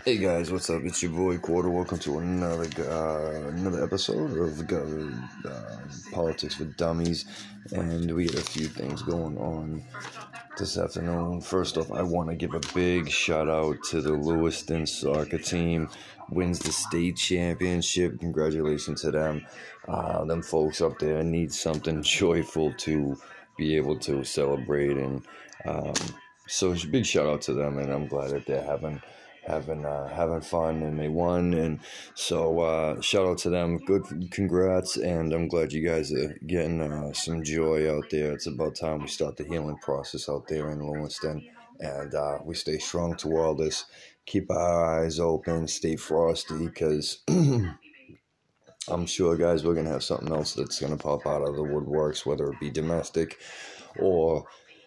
Hey guys, what's up? It's your boy Quarter. Welcome to another episode of Politics for Dummies, and we had a few things going on this afternoon. First off, I want to give a big shout out to the Lewiston soccer team. Wins the state championship. Congratulations to them. Them folks up there need something joyful to be able to celebrate, and so it's a big shout out to them. And I'm glad that they're having fun and they won, and so shout out to them. Good, congrats, and I'm glad you guys are getting some joy out there. It's about time we start the healing process out there in Lewiston, and we stay strong to all this. Keep our eyes open, stay frosty, because I'm sure, guys, we're gonna have something else that's gonna pop out of the woodworks, whether it be domestic or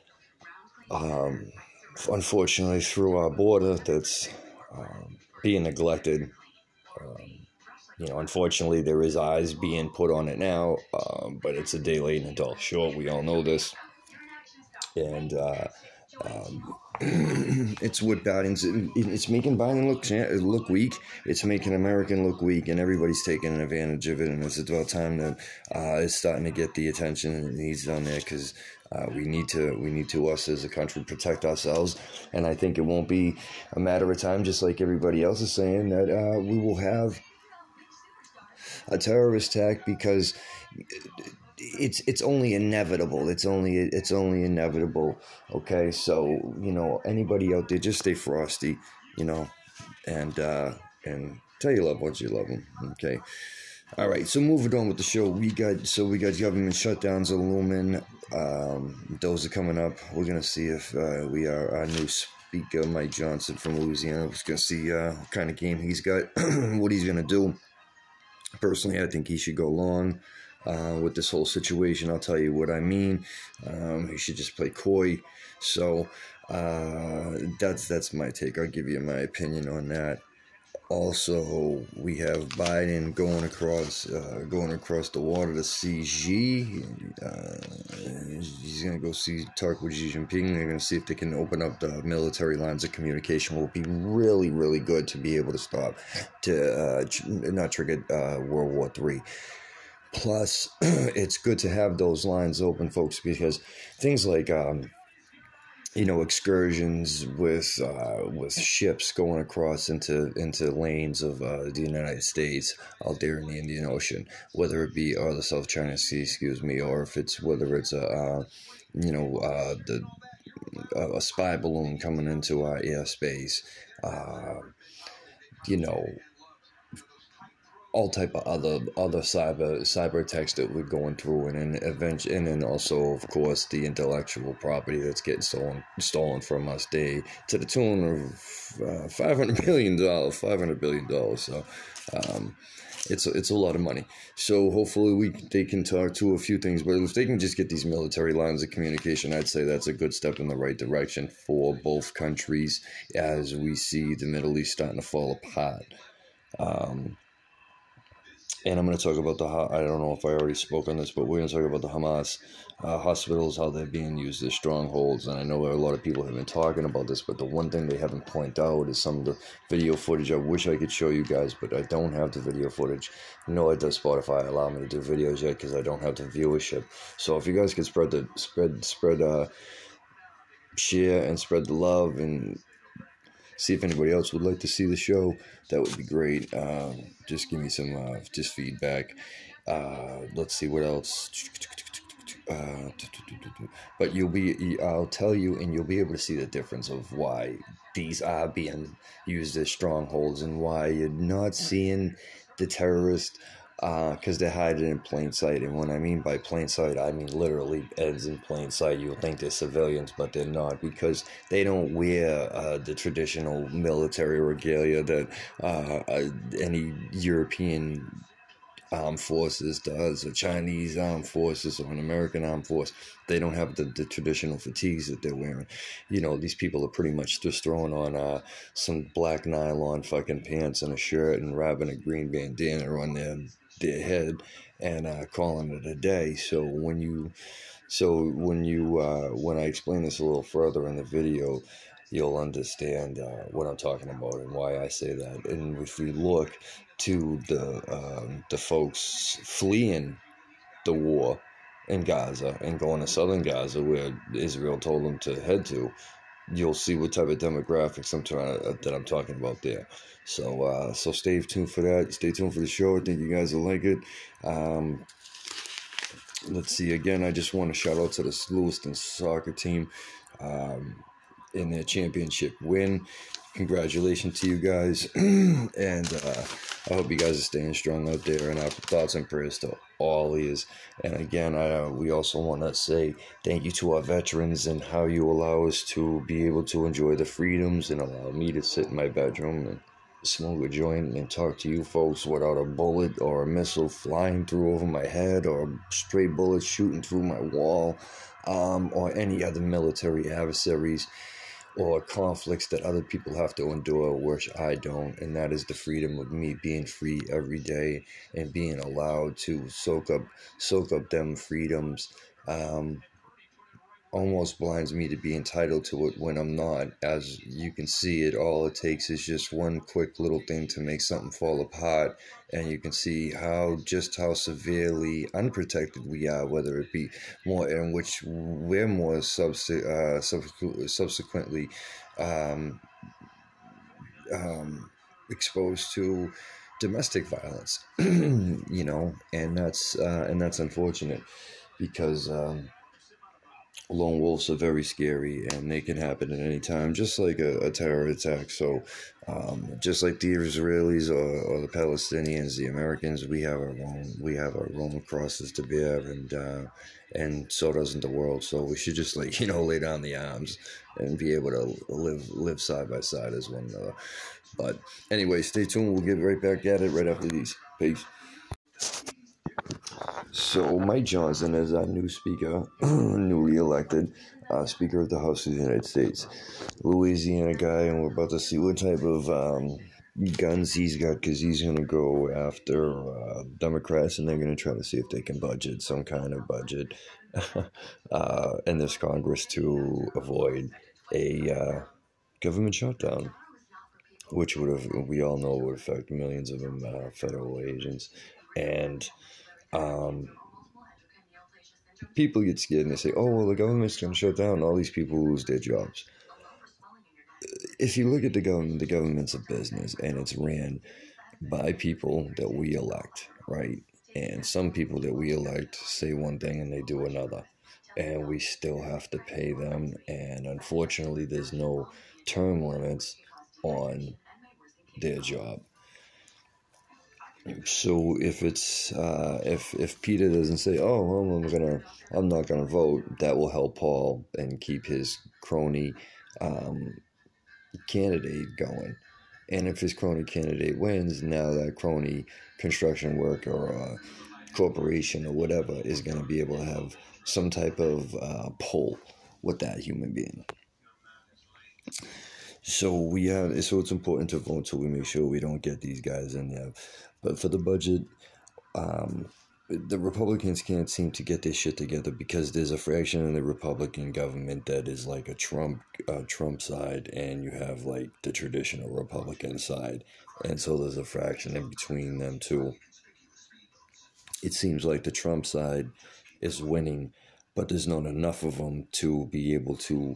unfortunately through our border that's being neglected. Unfortunately, there is eyes being put on it now, but it's a day late and a dollar short. We all know this. And it's what Biden's making Biden look weak. It's making American look weak, and everybody's taking advantage of it. And it's about time that it's starting to get the attention it needs on there, because we need to us as a country protect ourselves. And I think it won't be a matter of time, just like everybody else is saying, that we will have a terrorist attack, because it's only inevitable. It's only inevitable. Okay, so anybody out there, just stay frosty, and tell your loved ones you love them. Okay. All right, so moving on with the show, we got government shutdowns looming. Those are coming up. We're gonna see if our new speaker, Mike Johnson from Louisiana, we're gonna see what kind of game he's got, what he's gonna do. Personally, I think he should go long with this whole situation. I'll tell you what I mean. He should just play coy. So that's my take. I'll give you my opinion on that. Also, we have Biden going across the water to see Xi. He's going to go talk with Xi Jinping. They're going to see if they can open up the military lines of communication. Will be really, really good to be able to stop, to not trigger World War III. Plus, it's good to have those lines open, folks, because things like excursions with ships going across into lanes of the United States out there in the Indian Ocean, whether it be the South China Sea, or whether it's a spy balloon coming into our airspace, all type of other cyber attacks that we're going through, and then also, of course, the intellectual property that's getting stolen from us to the tune of $500 billion. So it's a lot of money. So hopefully they can talk to a few things, but if they can just get these military lines of communication, I'd say that's a good step in the right direction for both countries, as we see the Middle East starting to fall apart. And I'm going to talk about I don't know if I already spoke on this, but we're going to talk about the Hamas hospitals, how they're being used as strongholds. And I know a lot of people have been talking about this, but the one thing they haven't pointed out is some of the video footage. I wish I could show you guys, but I don't have the video footage. No, does Spotify allow me to do videos yet, because I don't have the viewership. So if you guys could share and spread the love, and see if anybody else would like to see the show, that would be great. Just give me some just feedback. Let's see what else. But I'll tell you, and you'll be able to see the difference of why these are being used as strongholds, and why you're not seeing the terrorists, because they're hiding in plain sight. And when I mean by plain sight, I mean literally ends in plain sight. You'll think they're civilians, but they're not, because they don't wear the traditional military regalia that any European armed forces does, or Chinese armed forces, or an American armed force. They don't have the traditional fatigues that they're wearing. These people are pretty much just throwing on some black nylon fucking pants and a shirt, and wrapping a green bandana on their head, and calling it a day. So when I explain this a little further in the video, you'll understand what I'm talking about and why I say that. And if we look to the folks fleeing the war in Gaza and going to southern Gaza, where Israel told them to head to, you'll see what type of demographics that I'm talking about there. So stay tuned for that. Stay tuned for the show. I think you guys will like it. Let's see. Again, I just want to shout out to the Lewiston soccer team in their championship win. Congratulations to you guys. And I hope you guys are staying strong out there. And our thoughts and prayers to all ears. And again, we also want to say thank you to our veterans and how you allow us to be able to enjoy the freedoms and allow me to sit in my bedroom and smoke a joint and talk to you folks without a bullet or a missile flying through over my head or a stray bullet shooting through my wall, or any other military adversaries or conflicts that other people have to endure, which I don't, and that is the freedom of me being free every day and being allowed to soak up them freedoms. Almost blinds me to be entitled to it when I'm not. As you can see, all it takes is just one quick little thing to make something fall apart, and you can see how severely unprotected we are, whether it be more in which we're more subsequently exposed to domestic violence, and that's unfortunate because lone wolves are very scary and they can happen at any time, just like a terror attack. So just like the Israelis or the Palestinians, the Americans, we have our own crosses to bear, and so doesn't the world. So we should just lay down the arms and be able to live side by side as one another. But anyway, stay tuned. We'll get right back at it right after these. Peace. So Mike Johnson is our new speaker, newly elected Speaker of the House of the United States, Louisiana guy, and we're about to see what type of guns he's got, because he's going to go after Democrats, and they're going to try to see if they can budget some kind of budget in this Congress to avoid a government shutdown, which we all know would affect millions of federal agents. And people get scared and they say, oh, well, the government's going to shut down. All these people lose their jobs. If you look at the government's a business, and it's ran by people that we elect, right? And some people that we elect say one thing and they do another. And we still have to pay them. And unfortunately, there's no term limits on their job. So if it's if Peter doesn't say, oh, well, I'm not gonna vote, that will help Paul and keep his crony candidate going. And if his crony candidate wins, now that crony construction worker or corporation or whatever is going to be able to have some type of pull with that human being. So it's important to vote so we make sure we don't get these guys in there. But for the budget, the Republicans can't seem to get their shit together, because there's a fraction in the Republican government that is like a Trump side, and you have like the traditional Republican side, and so there's a fraction in between them two. It seems like the Trump side is winning, but there's not enough of them to be able to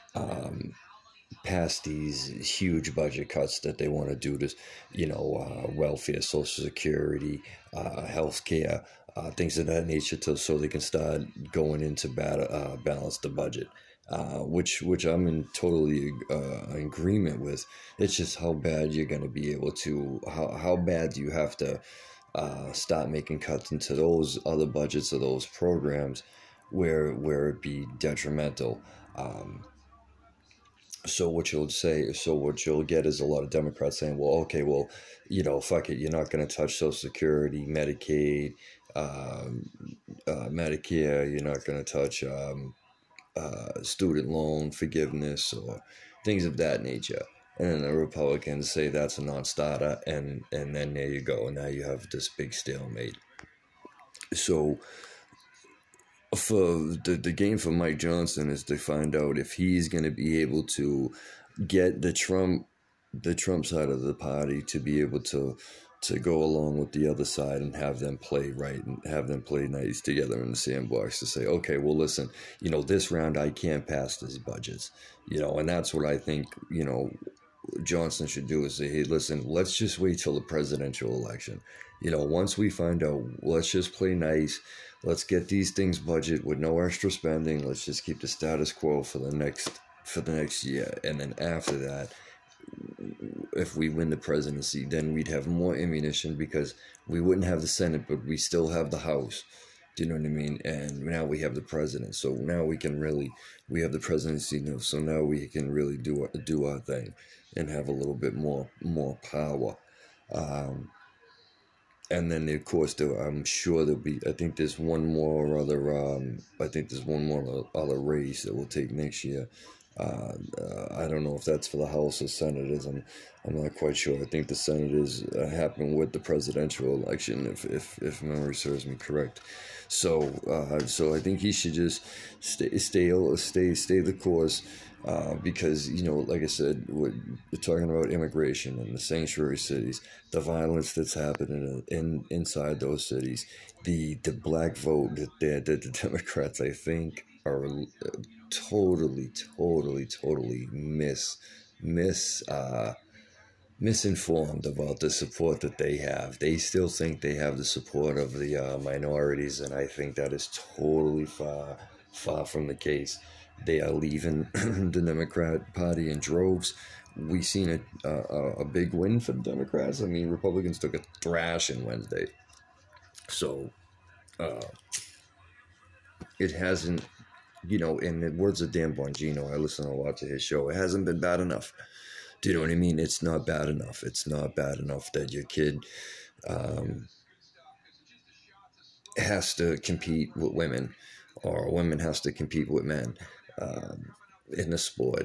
pass these huge budget cuts that they want to do to, welfare, Social Security, healthcare, things of that nature, so they can start going into balance the budget. Which I'm in totally agreement with. It's just how bad you're going to be able to, how bad do you have to start making cuts into those other budgets of those programs where it be detrimental. So what you'll get is a lot of Democrats saying, well, okay, well, fuck it, you're not going to touch Social Security, Medicaid, Medicare, you're not going to touch student loan forgiveness or things of that nature. And then the Republicans say that's a non-starter, and then there you go. Now you have this big stalemate. So for the game for Mike Johnson is to find out if he's going to be able to get the Trump side of the party to be able to go along with the other side and have them play right and have them play nice together in the sandbox to say, okay, well, listen, this round I can't pass these budgets, and that's what I think, Johnson should do is say, hey, listen, let's just wait till the presidential election. Once we find out, let's just play nice. Let's get these things budget with no extra spending. Let's just keep the status quo for the next year. And then after that, if we win the presidency, then we'd have more ammunition because we wouldn't have the Senate, but we still have the House. Do you know what I mean? And now we have the president, so now we have the presidency now, so now we can really do our thing and have a little bit more power. And then of course I'm sure there'll be. I think there's one more other. I think there's one more other race that we'll take next year. I don't know if that's for the House or Senators. I'm not quite sure. I think the Senators happen with the presidential election, if memory serves me correct. So I think he should just stay the course. Because like I said, we're talking about immigration and the sanctuary cities, the violence that's happening inside those cities, the black vote that the Democrats, I think, are totally misinformed about the support that they have. They still think they have the support of the minorities, and I think that is totally far from the case. They are leaving the Democrat Party in droves. We've seen a big win for the Democrats. I mean, Republicans took a thrashing Wednesday. So it hasn't, in the words of Dan Bongino, I listen a lot to his show, it hasn't been bad enough. Do you know what I mean? It's not bad enough. It's not bad enough that your kid has to compete with women, or women has to compete with men in the sport.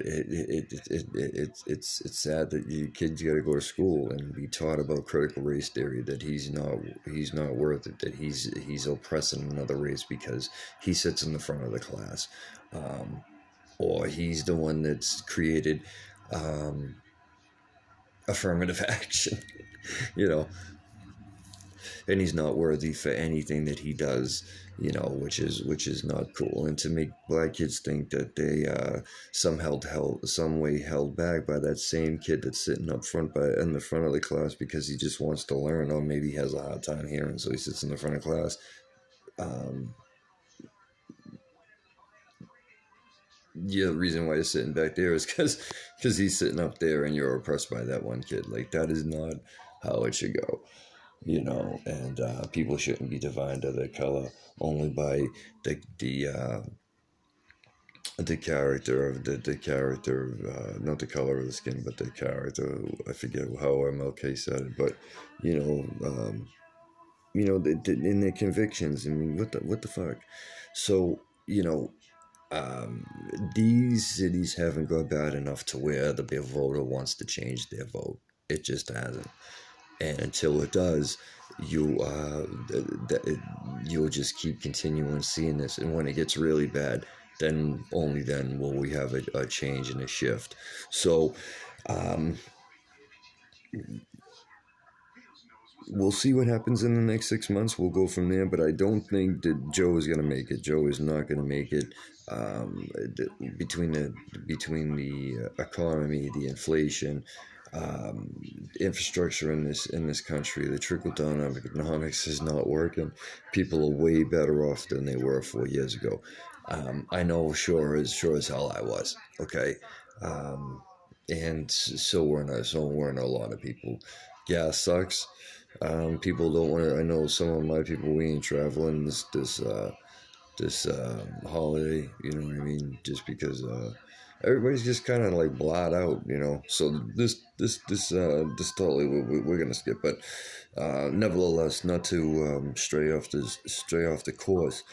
It's sad that your kid's got to go to school and be taught about critical race theory, that he's not worth it, that he's oppressing another race because he sits in the front of the class, or he's the one that's created affirmative action, and he's not worthy for anything that he does, which is not cool. And to make black kids think that they some way held back by that same kid that's sitting up front in the front of the class because he just wants to learn, or maybe he has a hard time hearing, so he sits in the front of class. The reason why you're sitting back there is because he's sitting up there and you're oppressed by that one kid. Like, that is not how it should go, and people shouldn't be defined by their color only by the character of the character, not the color of the skin, but the character. I forget how MLK said it, but in their convictions. I mean, what the fuck? So these cities haven't got bad enough to where the voter wants to change their vote. It just hasn't, and until it does, you'll just keep continuing seeing this. And when it gets really bad, then only then will we have a change and a shift. So we'll see what happens in the next 6 months. We'll go from there, but I don't think that Joe is going to make it. Joe is not going to make it. Between the economy, the inflation, infrastructure in this country, the trickle-down economics is not working. People are way better off than they were 4 years ago. I know, sure as hell I was, okay? And so were a lot of people. Gas sucks. People don't want to. I know some of my people, we ain't traveling this holiday, you know what I mean? Just because everybody's just kind of like blot out, So this totally we're gonna skip, but nevertheless, not to stray off the course.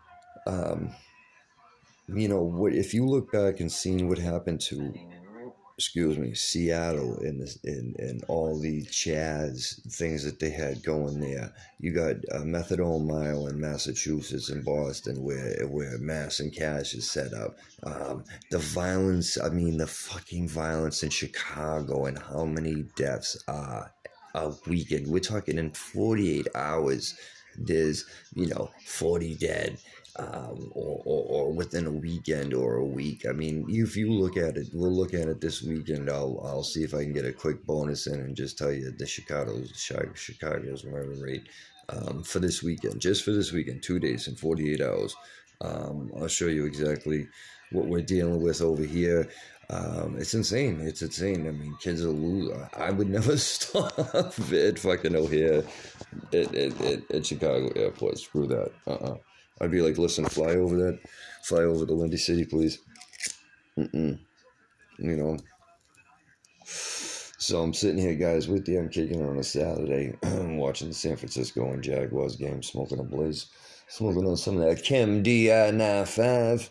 What if you look back and seen what happened to Seattle, and all the Chads things that they had going there. You got Methadone Mile in Massachusetts and Boston, where Mass and Cash is set up. The violence, the fucking violence in Chicago, and how many deaths are a weekend. We're talking in 48 hours. There's 40 dead. Or within a weekend or a week. If you look at it, we'll look at it this weekend. I'll see if I can get a quick bonus in and just tell you the Chicago's murder rate for this weekend. Just for this weekend, 2 days and 48 hours. I'll show you exactly what we're dealing with over here. It's insane. It's insane. Kids are losing. I would never stop at fucking O'Hare at Chicago airport. Screw that. I'd be like, listen, fly over the Windy City, please. So I'm sitting here, guys, with you. I'm kicking it on a Saturday, watching the San Francisco and Jaguars game, smoking a blaze, smoking on some of that Chem DI 95.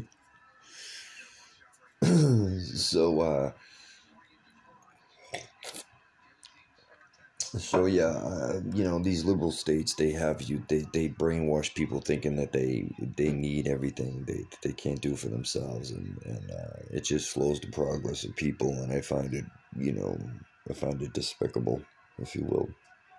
These liberal states, they brainwash people thinking that they need everything they can't do for themselves, and it just slows the progress of people, and I find it despicable, if you will.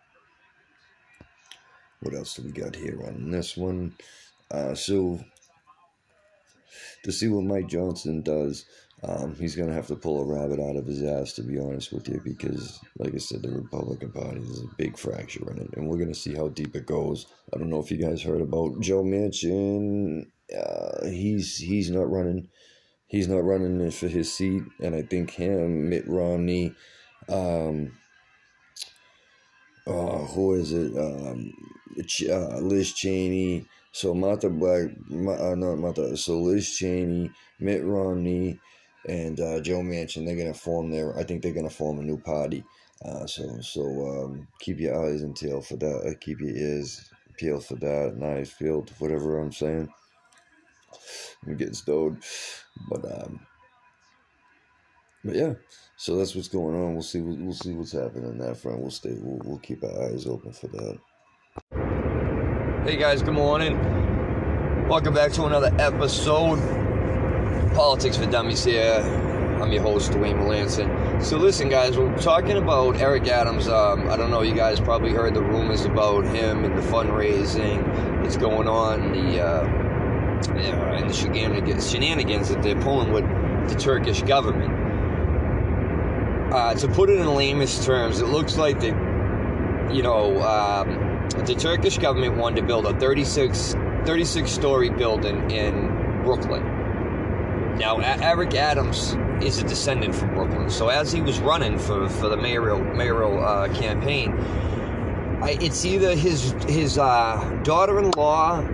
What else do we got here on this one? So to see what Mike Johnson does, he's going to have to pull a rabbit out of his ass, to be honest with you, because, like I said, the Republican Party is a big fracture in it, and we're going to see how deep it goes. I don't know if you guys heard about Joe Manchin. He's not running. He's not running for his seat, and I think him, Mitt Romney, who is it? Liz Cheney. So Liz Cheney, Mitt Romney, and Joe Manchin, I think they're gonna form a new party. So keep your eyes and tail for that. Keep your ears peeled for that. And eyes peeled, whatever I'm saying. I'm getting stoned, but yeah. So that's what's going on. We'll see what's happening on that front. We'll keep our eyes open for that. Hey guys, good morning. Welcome back to another episode. Politics for Dummies here. I'm your host, Dwayne Melanson. So listen, guys, we're talking about Eric Adams. I don't know, you guys probably heard the rumors about him and the fundraising that's going on, and the shenanigans that they're pulling with the Turkish government. To put it in lamest terms, it looks like the Turkish government wanted to build a 36-story building in Brooklyn. Now, Eric Adams is a descendant from Brooklyn, so as he was running for the mayoral campaign, it's either his daughter-in-law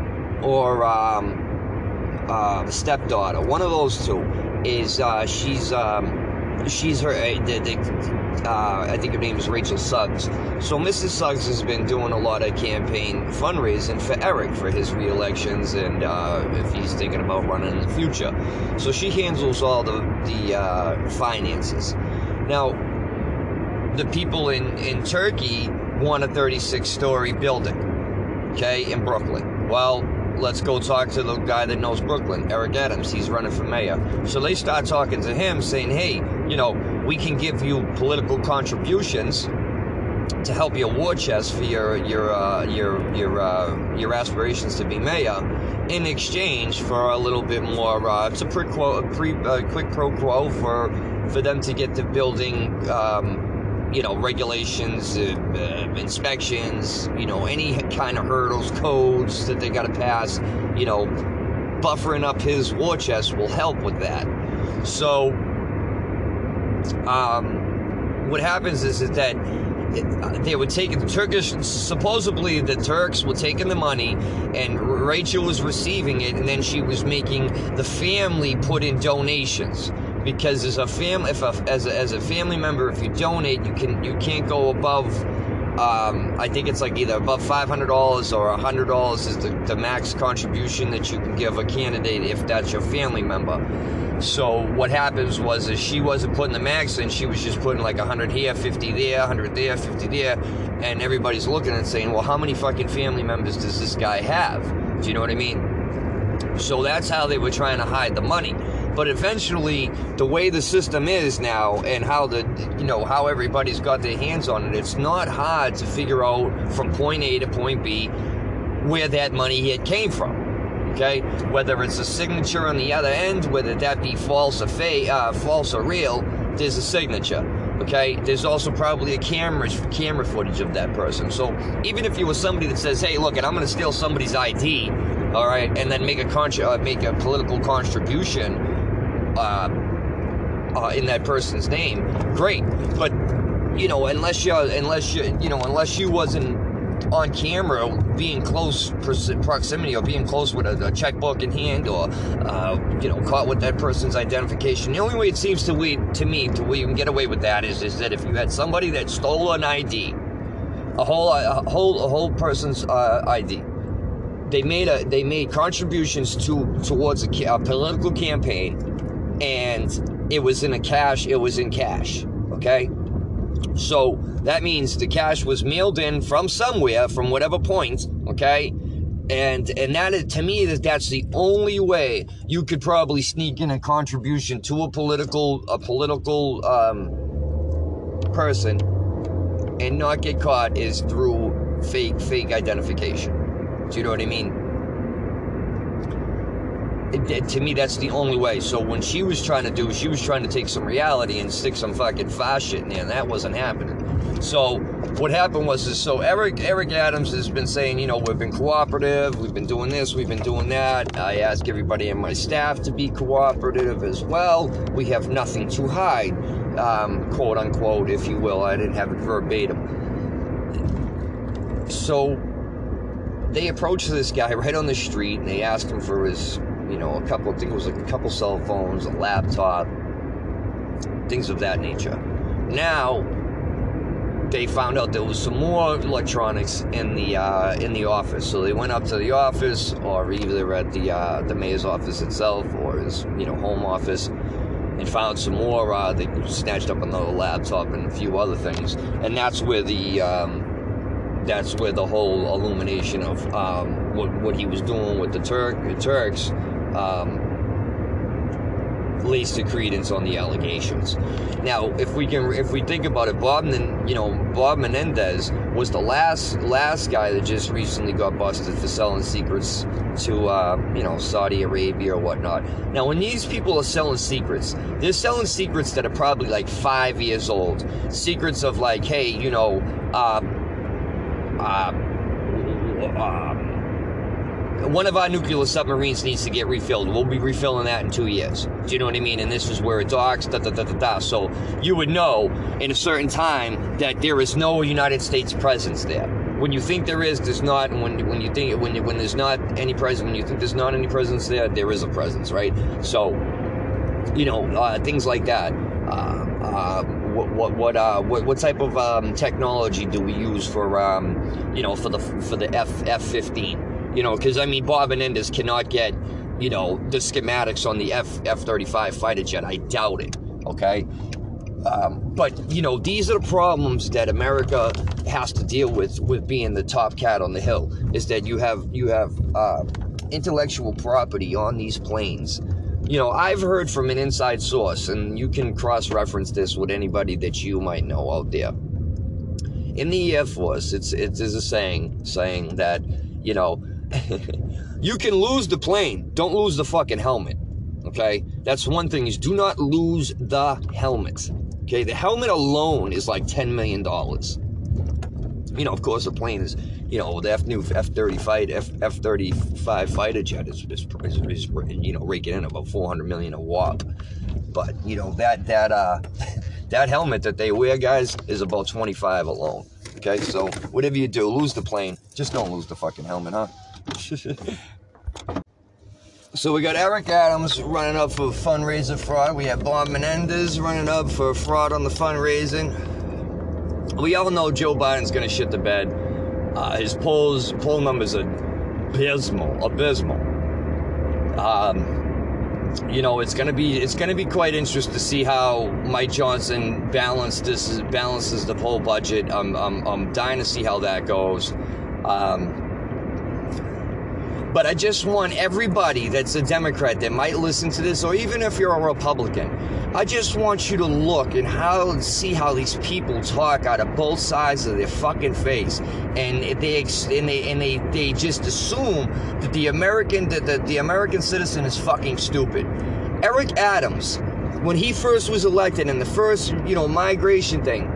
or stepdaughter. One of those two is she's her. I think her name is Rachel Suggs. So Mrs. Suggs has been doing a lot of campaign fundraising for Eric for his re-elections, and if he's thinking about running in the future. So she handles all the finances. Now, the people in Turkey want a 36-story building, okay, in Brooklyn. Well, let's go talk to the guy that knows Brooklyn, Eric Adams. He's running for mayor. So they start talking to him, saying, hey, we can give you political contributions to help your war chest for your aspirations to be mayor, in exchange for a little bit more. It's a quick pro quo for them to get the building. Regulations, inspections, any kind of hurdles, codes that they got to pass, buffering up his war chest will help with that. So, what happens is that they were taking the Turkish, supposedly the Turks were taking the money, and Rachel was receiving it, and then she was making the family put in donations. Because as a family, as a family member, if you donate, you can't go above. I think it's like either above $500 or $100 is the max contribution that you can give a candidate if that's your family member. So what happens was is she wasn't putting the max in, she was just putting like 100 here, 50 there, 100 there, 50 there, and everybody's looking and saying, well, how many fucking family members does this guy have? Do you know what I mean? So that's how they were trying to hide the money. But eventually, the way the system is now, and how how everybody's got their hands on it, it's not hard to figure out from point A to point B where that money had came from. Okay, whether it's a signature on the other end, whether that be false or real, there's a signature. Okay, there's also probably a camera footage of that person. So even if you were somebody that says, "Hey, look, I'm going to steal somebody's ID," all right, and then make a political contribution in that person's name, great. But unless you wasn't on camera being close proximity or being close with a checkbook in hand or caught with that person's identification, the only way it seems to me to where you can get away with that is that if you had somebody that stole an ID, a whole person's ID, they made contributions towards a political campaign, and it was in cash, okay? So that means the cash was mailed in from somewhere, from whatever point, okay? And that is, to me, that's the only way you could probably sneak in a contribution to a political person and not get caught is through fake identification. Do you know what I mean? To me, that's the only way. So when she was trying to take some reality and stick some fucking fast shit in there, and that wasn't happening. So what happened was so Eric Adams has been saying, we've been cooperative, we've been doing this, we've been doing that. I ask everybody in my staff to be cooperative as well. We have nothing to hide, quote unquote, if you will. I didn't have it verbatim. So they approached this guy right on the street, and they asked him for his, I think it was like a couple cell phones, a laptop, things of that nature. Now, they found out there was some more electronics in the office. So they went up to the office, or either at the mayor's office itself, or his home office, and found some more. They snatched up another laptop and a few other things, and that's where the whole illumination of what he was doing with the Turks lays the credence on the allegations. Now, if we think about it, Bob Menendez was the last guy that just recently got busted for selling secrets to Saudi Arabia or whatnot. Now, when these people are selling secrets, they're selling secrets that are probably like 5 years old. Secrets of like, hey, one of our nuclear submarines needs to get refilled. We'll be refilling that in 2 years. Do you know what I mean? And this is where it docks, So you would know in a certain time that there is no United States presence there. When you think there is, there's not. And when there's not any presence, when you think there's not any presence there is a presence, right? So, things like that. What type of technology do we use for the F-15? Because Bob Menendez cannot get the schematics on the F-35 fighter jet. I doubt it. Okay, but these are the problems that America has to deal with being the top cat on the hill. Is that you have intellectual property on these planes. I've heard from an inside source, and you can cross-reference this with anybody that you might know out there. In the Air Force, it is a saying that, you can lose the plane, don't lose the fucking helmet, okay? That's one thing, is do not lose the helmet, okay? The helmet alone is like $10 million. Of course, the plane is, the new F-35 fighter jet is raking in about $400 million a whop. But, that helmet that they wear, guys, is about 25 alone. Okay, so whatever you do, lose the plane, just don't lose the fucking helmet, huh? So we got Eric Adams running up for fundraiser fraud. We have Bob Menendez running up for fraud on the fundraising. We all know Joe Biden's going to shit the bed. His poll numbers are abysmal. you know, it's gonna be quite interesting to see how Mike Johnson balances the whole budget. I'm dying to see how that goes. But I just want everybody that's a Democrat that might listen to this, or even if you're a Republican, I just want you to look and see how these people talk out of both sides of their fucking face, and they just assume that the American citizen is fucking stupid. Eric Adams, when he first was elected in the first, migration thing.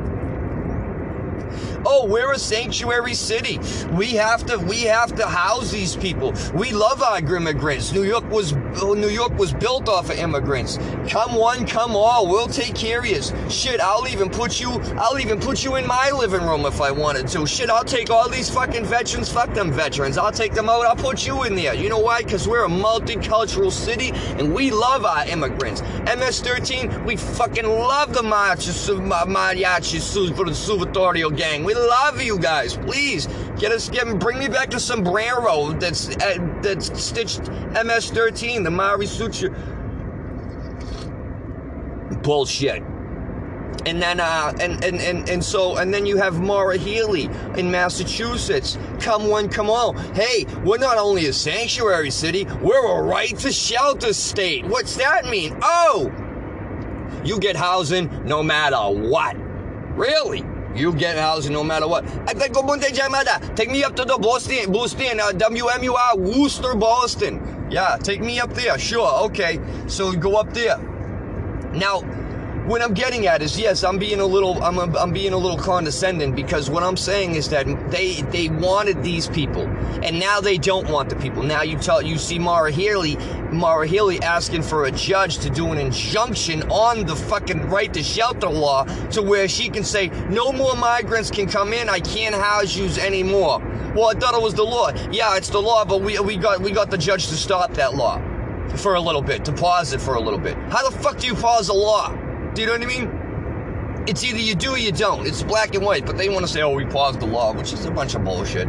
Oh, we're a sanctuary city. We have to house these people. We love our immigrants. New York was built off of immigrants. Come one, come all. We'll take care of you. Shit, I'll even put you in my living room if I wanted to. Shit, I'll take all these fucking veterans. Fuck them veterans. I'll take them out. I'll put you in there. You know why? Because we're a multicultural city and we love our immigrants. MS-13, we fucking love the mariachis for the Suvatorial gang. We love you guys. Please bring me back to sombrero that's stitched MS-13, the Mari Suture. Bullshit. And then and then you have Maura Healey in Massachusetts. Come one, come all. Hey, we're not only a sanctuary city, we're a right to shelter state. What's that mean? Oh, you get housing no matter what. Really? You get housing no matter what. Take me up to the Boston, WMUR, Worcester, Boston. Yeah, take me up there. Sure, okay. So go up there. Now, what I'm getting at is, yes, I'm being a little condescending, because what I'm saying is that they wanted these people, and now they don't want the people. Now you see Maura Healey asking for a judge to do an injunction on the fucking right to shelter law, to where she can say no more migrants can come in. I can't house you anymore. Well, I thought it was the law. Yeah, it's the law, but we got the judge to stop that law for a little bit, to pause it for a little bit. How the fuck do you pause a law? Do you know what I mean? It's either you do or you don't. It's black and white, but they want to say, oh, we paused the law, which is a bunch of bullshit.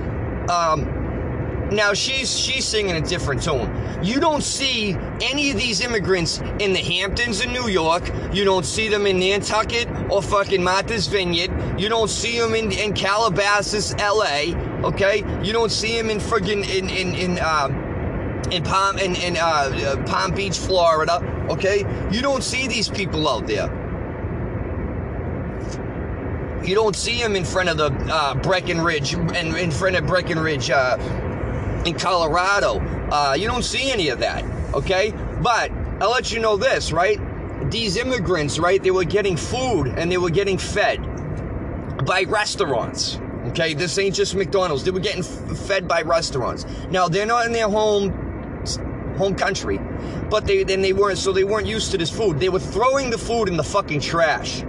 Now, she's singing a different tone. You don't see any of these immigrants in the Hamptons in New York. You don't see them in Nantucket or fucking Martha's Vineyard. You don't see them in Calabasas, LA, okay? You don't see them in friggin' in Palm Beach, Florida, okay? You don't see these people out there. You don't see them in front of the Breckenridge, and in front of Breckenridge in Colorado. You don't see any of that, okay? But I'll let you know this, right? These immigrants, right, they were getting food and they were getting fed by restaurants. Okay, this ain't just McDonald's. They were getting fed by restaurants. Now, they're not in their home country, but they weren't used to this food. They were throwing the food in the fucking trash.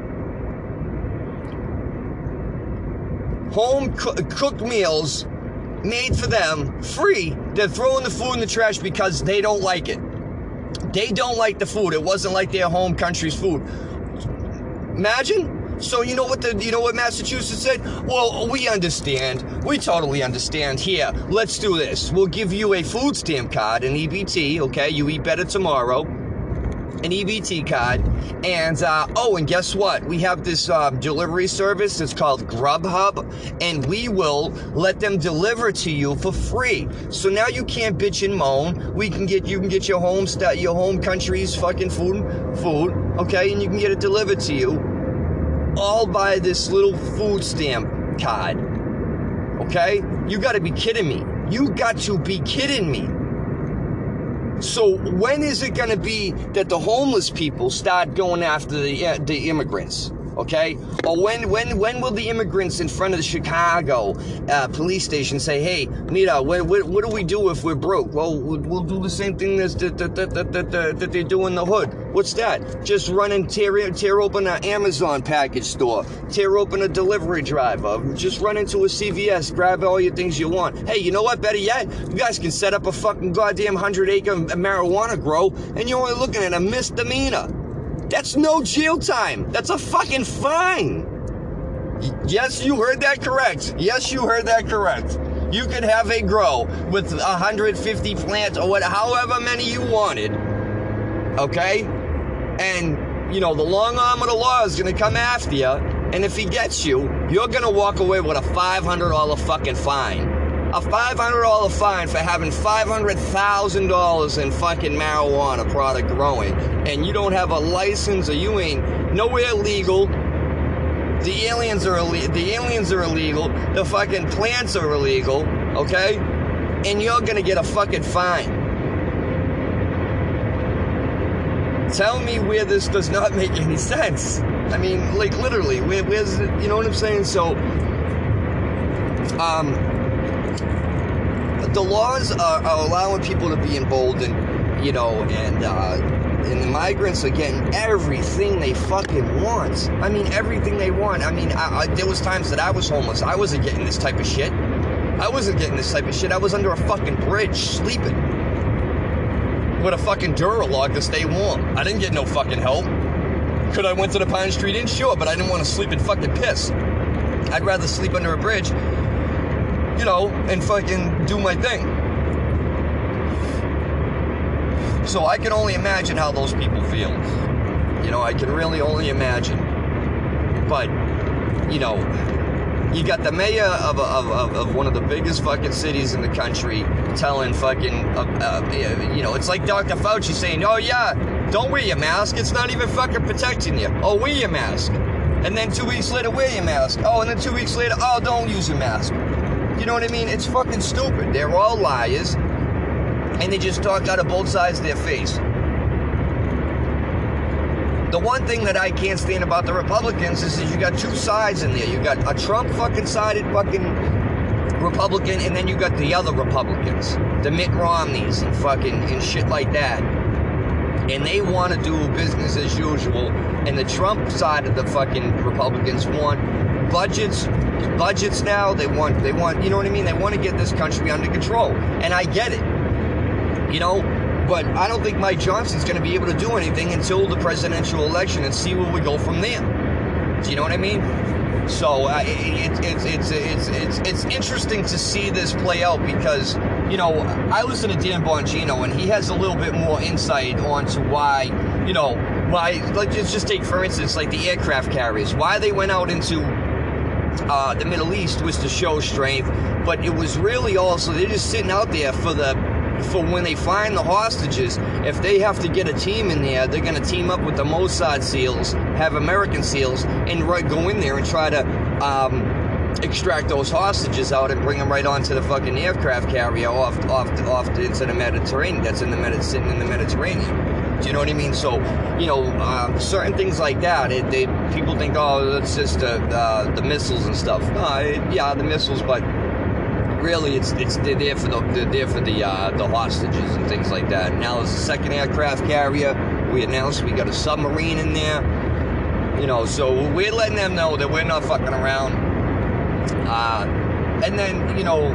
Home cooked meals made for them, free. They're throwing the food in the trash because they don't like it. They don't like the food. It wasn't like their home country's food. Imagine. So you know what Massachusetts said? Well, we understand. We totally understand. Here, let's do this. We'll give you a food stamp card, an EBT, okay? You eat better tomorrow. An EBT card. And, and guess what? We have this delivery service. It's called Grubhub. And we will let them deliver to you for free. So now you can't bitch and moan. You can get your home country's fucking food, okay? And you can get it delivered to you. All by this little food stamp card. Okay? You gotta be kidding me. You got to be kidding me. So when is it gonna be that the homeless people start going after the immigrants? Okay? Or when will the immigrants in front of the Chicago police station say, hey, Nita, what do we do if we're broke? Well, we'll do the same thing that they do in the hood. What's that? Just run and tear open an Amazon package store. Tear open a delivery driver. Just run into a CVS. Grab all your things you want. Hey, you know what? Better yet, you guys can set up a fucking goddamn 100-acre marijuana grow, and you're only looking at a misdemeanor. That's no jail time. That's a fucking fine. Yes, you heard that correct. Yes, you heard that correct. You could have a grow with 150 plants or however many you wanted. Okay? And, you know, the long arm of the law is going to come after you. And if he gets you, you're going to walk away with a $500 fucking fine. A $500 fine for having $500,000 in fucking marijuana product growing. And you don't have a license, or you ain't nowhere legal. The aliens are illegal. The fucking plants are illegal. Okay? And you're going to get a fucking fine. Tell me where this does not make any sense. I mean, like, literally, where's it, you know what I'm saying? So, the laws are allowing people to be emboldened, you know, and the migrants are getting everything they fucking want. I mean, everything they want. I mean, there was times that I was homeless. I wasn't getting this type of shit. I was under a fucking bridge, sleeping with a fucking Duralog to stay warm. I didn't get no fucking help. Could I went to the Pine Street Inn? Sure, but I didn't want to sleep in fucking piss. I'd rather sleep under a bridge, you know, and fucking do my thing. So I can only imagine how those people feel. You know, I can really only imagine. But, you know, you got the mayor of one of the biggest fucking cities in the country telling fucking, you know, it's like Dr. Fauci saying, oh yeah, don't wear your mask, it's not even fucking protecting you. Oh, wear your mask. And then 2 weeks later, wear your mask. Oh, and then 2 weeks later, oh, don't use your mask. You know what I mean? It's fucking stupid. They're all liars, and they just talk out of both sides of their face. The one thing that I can't stand about the Republicans is you got two sides in there. You got a Trump fucking sided fucking Republican, and then you got the other Republicans, the Mitt Romneys and fucking and shit like that. And they want to do business as usual. And the Trump side of the fucking Republicans want budgets now. They want, you know what I mean? They want to get this country under control. And I get it, you know. But I don't think Mike Johnson's going to be able to do anything until the presidential election and see where we go from there. Do you know what I mean? So it's interesting to see this play out because, you know, I listen to Dan Bongino and he has a little bit more insight onto why, you know, why, like, just take for instance, like the aircraft carriers, why they went out into the Middle East was to show strength, but it was really also, they're just sitting out there for when they find the hostages. If they have to get a team in there, they're going to team up with the Mossad SEALs, have American SEALs, and go in there and try to extract those hostages out and bring them right onto the fucking aircraft carrier off into the Mediterranean. That's sitting in the Mediterranean. Do you know what I mean? So, you know, certain things like that, people think, oh, it's just the missiles and stuff. Yeah, the missiles, but really, they're there for the hostages and things like that. Now there's a second aircraft carrier. We announced we got a submarine in there. You know, so we're letting them know that we're not fucking around. And then, you know,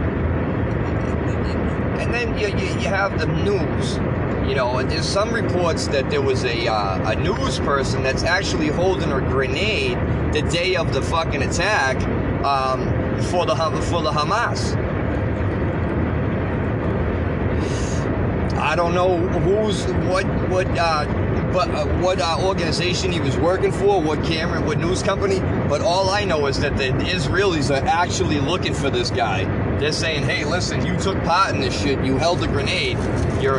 you have the news. You know, there's some reports that there was a news person that's actually holding a grenade the day of the fucking attack for the Hamas. I don't know what organization he was working for, what news company, but all I know is that the Israelis are actually looking for this guy. They're saying, hey, listen, you took part in this shit, you held a grenade, you're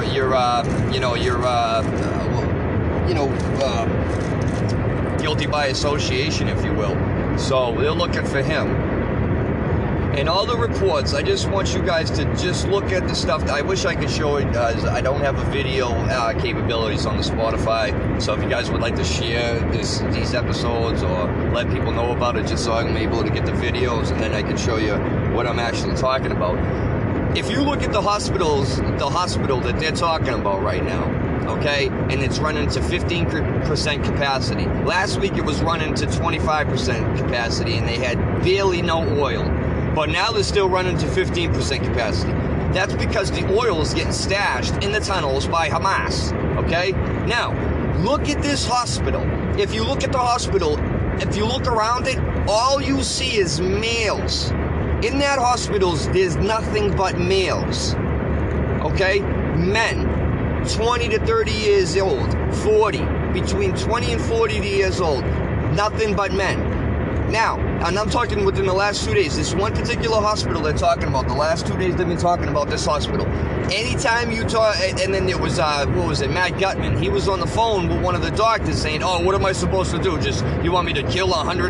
guilty by association, if you will. So they're looking for him. And all the reports, I just want you guys to just look at the stuff. I wish I could show it, guys. I don't have a video capabilities on the Spotify. So if you guys would like to share these episodes or let people know about it, just so I'm able to get the videos, and then I can show you what I'm actually talking about. If you look at the hospital that they're talking about right now, okay, and it's running to 15% capacity. Last week it was running to 25% capacity, and they had barely no oil. But now they're still running to 15% capacity. That's because the oil is getting stashed in the tunnels by Hamas, okay? Now, look at this hospital. If you look at the hospital, if you look around it, all you see is males. In that hospital, there's nothing but males, okay? Men. 20 to 30 years old, 40, between 20 and 40 years old, nothing but men. Now, and I'm talking within the last 2 days, this one particular hospital they're talking about, the last 2 days they've been talking about this hospital. Anytime you talk, and then there was, Matt Gutman, he was on the phone with one of the doctors saying, oh, what am I supposed to do? Just, you want me to kill 100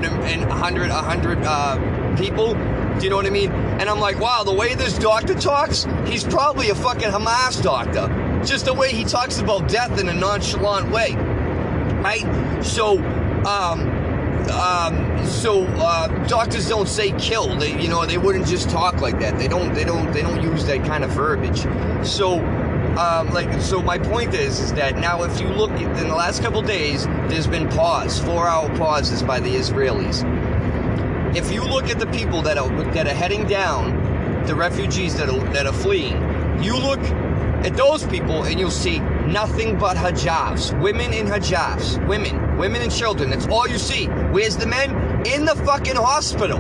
people? Do you know what I mean? And I'm like, wow, the way this doctor talks, he's probably a fucking Hamas doctor. Just the way he talks about death in a nonchalant way, right? So doctors don't say kill. They wouldn't just talk like that. They don't use that kind of verbiage. So my point is that now if you look in the last couple days, there's been 4-hour pauses by the Israelis. If you look at the people that are heading down, the refugees that are fleeing, you look at those people and you'll see nothing but hijabs, women in hijabs, women and children. That's all you see. Where's the men? In the fucking hospital.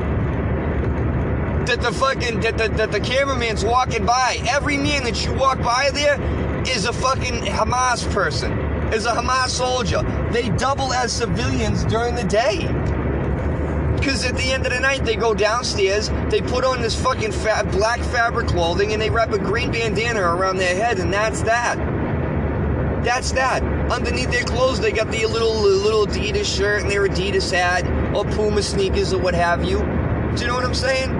That the cameraman's walking by. Every man that you walk by there is a fucking Hamas person, is a Hamas soldier. They double as civilians during the day. Because at the end of the night, they go downstairs, they put on this fucking black fabric clothing, and they wrap a green bandana around their head, and that's that. That's that. Underneath their clothes, they got the little Adidas shirt and their Adidas hat, or Puma sneakers, or what have you. Do you know what I'm saying?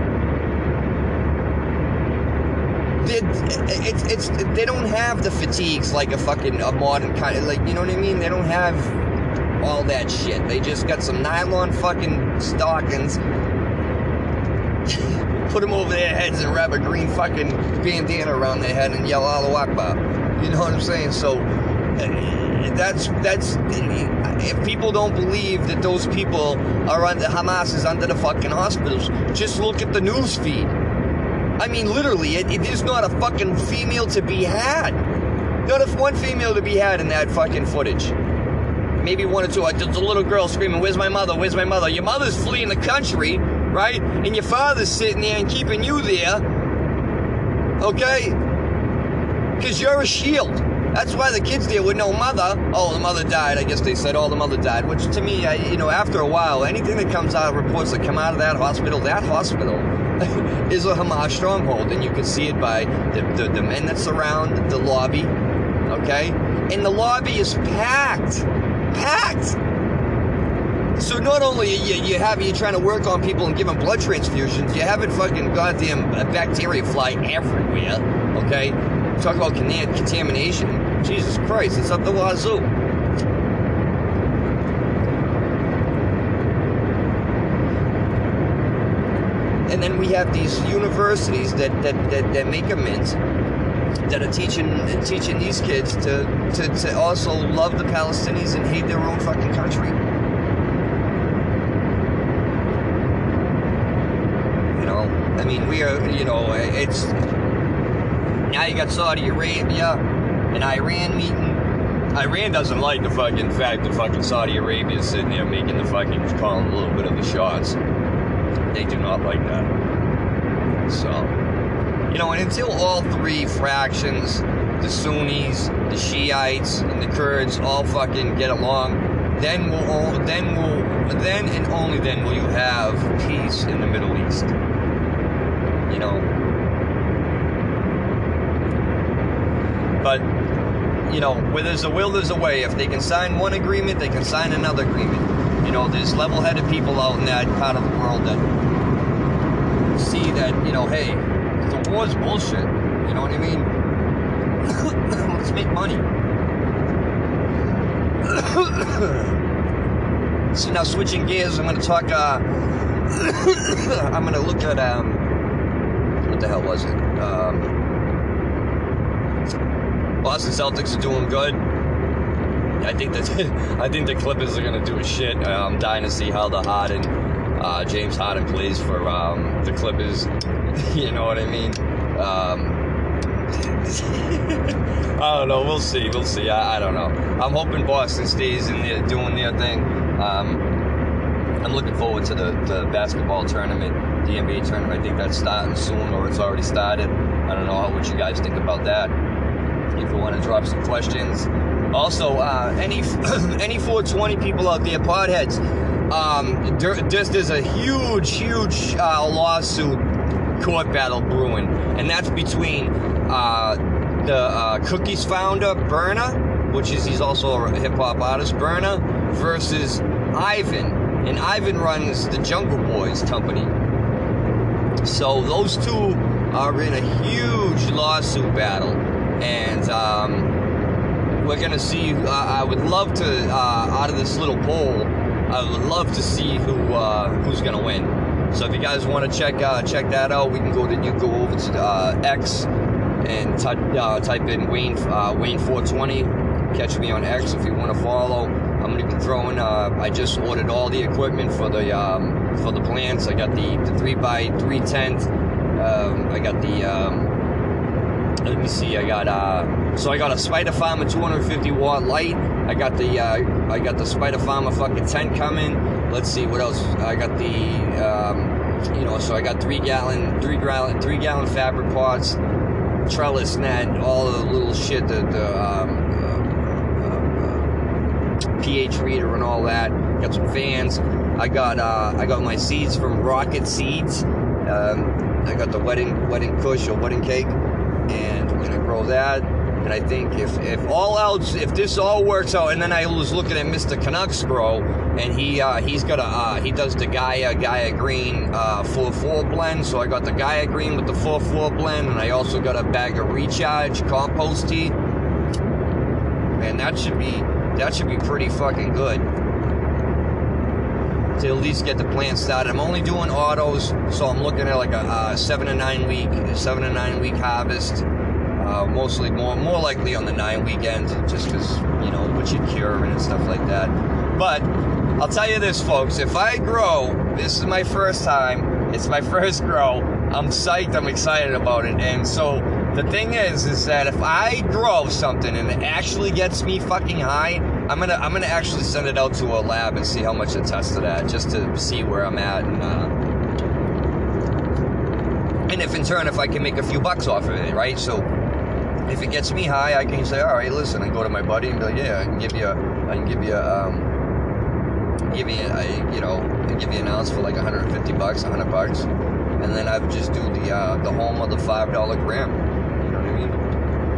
They don't have the fatigues like a modern kind of, like, you know what I mean? They don't have all that shit. They just got some nylon fucking stockings, put them over their heads and wrap a green fucking bandana around their head and yell Allahu Akbar. You know what I'm saying? So that's if people don't believe that those people are under Hamas is under the fucking hospitals, just look at the news feed. I mean, literally, there's not a fucking female to be had. Not one female to be had in that fucking footage. Maybe one or two. Just a little girl screaming, where's my mother? Where's my mother? Your mother's fleeing the country, right? And your father's sitting there and keeping you there. Okay? Because you're a shield. That's why the kid's there with no mother. Oh, the mother died. I guess they said, oh, the mother died. Which to me, after a while, anything that comes out, reports that come out of that hospital is a Hamas stronghold. And you can see it by the men that surround the lobby. Okay? And the lobby is packed. So not only you're trying to work on people and give them blood transfusions, you're having fucking goddamn bacteria fly everywhere, okay? Talk about contamination. Jesus Christ, it's up the wazoo. And then we have these universities that make a mint, that are teaching these kids to also love the Palestinians and hate their own fucking country. I mean, we are, it's, now you got Saudi Arabia and Iran meeting. Iran doesn't like the fucking fact that fucking Saudi Arabia is sitting there making calling a little bit of the shots. They do not like that. So, and until all three fractions, the Sunnis, the Shiites, and the Kurds all fucking get along, then and only then will you have peace in the Middle East. But, where there's a will, there's a way. If they can sign one agreement, they can sign another agreement. There's level-headed people out in that part of the world that see that, hey, the war's bullshit. You know what I mean? Let's make money. So now switching gears, I'm going to talk, I'm going to look at, what the hell was it? Boston Celtics are doing good. I think the Clippers are going to do a shit. I'm dying to see how James Harden plays for the Clippers. You know what I mean? I don't know. We'll see. I don't know. I'm hoping Boston stays in there doing their thing. I'm looking forward to the basketball tournament, the NBA tournament. I think that's starting soon, or it's already started. I don't know what you guys think about that. if you want to drop some questions. Also, any 420 people out there, podheads, there's a huge lawsuit court battle brewing, and that's between the Cookies founder, Burna, he's also a hip-hop artist, Burna, versus Ivan. And Ivan runs the Jungle Boys company. So those two are in a huge lawsuit battle. And we're going to see, I would love to, out of this little poll, I would love to see who's going to win. So if you guys want to check that out, you can go over to X and type in Wayne 420. Catch me on X if you want to follow. I'm going to be throwing. I just ordered all the equipment for the plants. I got the 3x3 tent. I got the. Let me see. I got a Spider Farmer 250 watt light. I got the Spider Farmer fucking tent coming. Let's see what else. I got the so I got 3 gallon fabric pots, trellis net, all the little shit, the pH reader and all that. Got some fans. I got my seeds from Rocket Seeds. I got the wedding kush or wedding cake, and we're gonna grow that. And I think if this all works out, and then I was looking at Mr. Canucks Grow, and he does the Gaia Green 4-4 blend. So I got the Gaia Green with the 4-4 blend, and I also got a bag of Recharge compost tea. And that should be pretty fucking good to at least get the plant started. I'm only doing autos, so I'm looking at like a 7 to 9 week harvest. Mostly more likely on the 9 weekend, just because, what you cure and stuff like that. But I'll tell you this, folks, if I grow, this is my first time, it's my first grow, I'm psyched, I'm excited about it. And so the thing is that if I grow something and it actually gets me fucking high, I'm gonna actually send it out to a lab and see how much it tested at, just to see where I'm at, and if in turn, if I can make a few bucks off of it, right? So if it gets me high, I can say, all right, listen, and go to my buddy and be like, yeah, I can give you an ounce for like $150, $100, and then I would just do the home of the $5 gram. You know what I mean?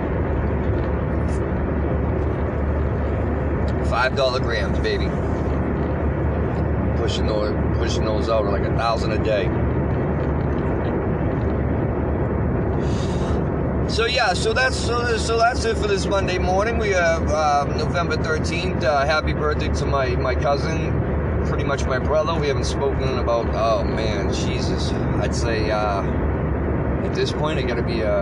$5 grams, baby. Pushing those out like 1,000 a day. So yeah, so that's it for this Monday morning. We have November 13th. Happy birthday to my cousin, pretty much my brother. We haven't spoken in about, oh man, Jesus. I'd say at this point I gotta be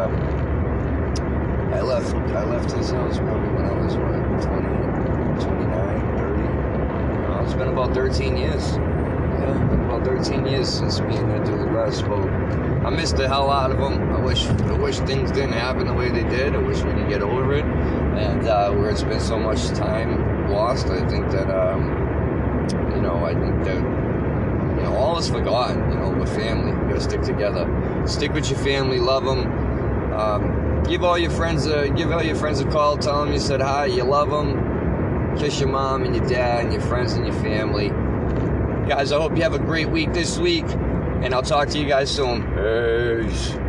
I left his house probably when I was 20, 29, 30. It's been about 13 years. Yeah, been about 13 years since me and that dude last spoke. I missed the hell out of them. I wish things didn't happen the way they did. I wish we could get over it. And where it's been so much time lost, I think that all is forgotten. With family, you gotta stick together. Stick with your family, love them. Give all your friends a call. Tell them you said hi, you love them. Kiss your mom and your dad and your friends and your family. Guys, I hope you have a great week this week, and I'll talk to you guys soon. Peace.